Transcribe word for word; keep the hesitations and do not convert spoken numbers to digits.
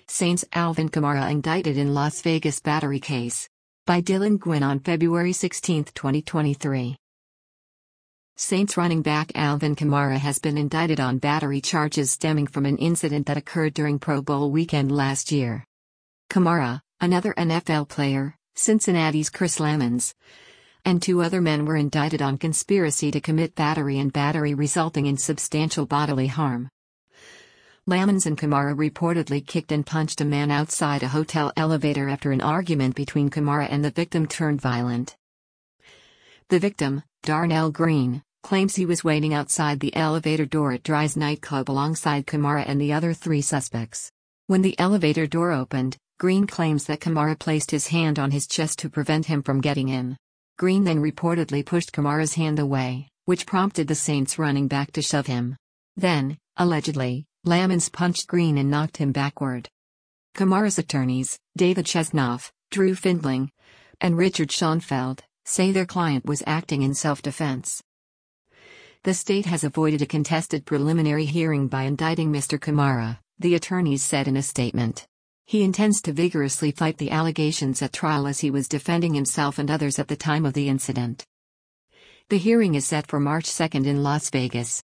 Saints Alvin Kamara indicted in Las Vegas battery case. By Dylan Gwynn on February sixteenth, twenty twenty-three. Saints running back Alvin Kamara has been indicted on battery charges stemming from an incident that occurred during Pro Bowl weekend last year. Kamara, another N F L player, Cincinnati's Chris Lamons, and two other men were indicted on conspiracy to commit battery and battery resulting in substantial bodily harm. Lamons and Kamara reportedly kicked and punched a man outside a hotel elevator after an argument between Kamara and the victim turned violent. The victim, Darnell Green, claims he was waiting outside the elevator door at Dry's nightclub alongside Kamara and the other three suspects. When the elevator door opened, Green claims that Kamara placed his hand on his chest to prevent him from getting in. Green then reportedly pushed Kamara's hand away, which prompted the Saints running back to shove him. Then, allegedly, Lamons punched Green and knocked him backward. Kamara's attorneys, David Chesnoff, Drew Findling, and Richard Schoenfeld, say their client was acting in self-defense. The state has avoided a contested preliminary hearing by indicting Mister Kamara, the attorneys said in a statement. He intends to vigorously fight the allegations at trial as he was defending himself and others at the time of the incident. The hearing is set for March second in Las Vegas.